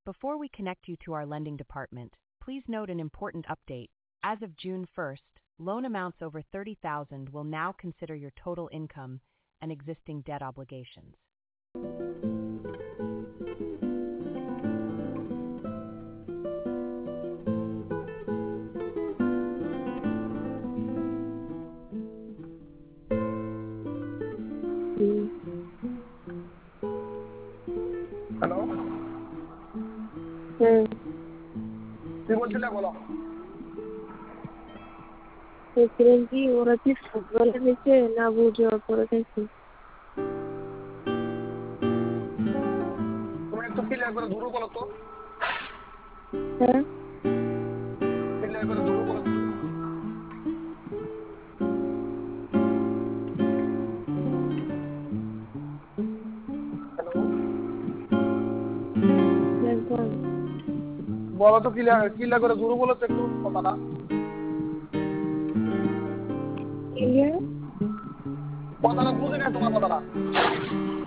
Before we connect you to our lending department, please note an important update. As of June 1st, loan amounts over $30,000 will now consider your total income and existing debt obligations. Hello, কি বলছিলে বলো। বলছিলাম কি ওরা কি ফুটবলে গেছে না বুঝে পড়ে গেছে? তুমি একটু ক্লিয়ার করে ধরো বলো তো। হ্যাঁ, ক্লিয়ার করে ধরো বলো। একদম বলো তো ক্লিয়ার করে ধরো বলো তো একটু কথাটা। কথাটা বুঝে না তোমার কথাটা।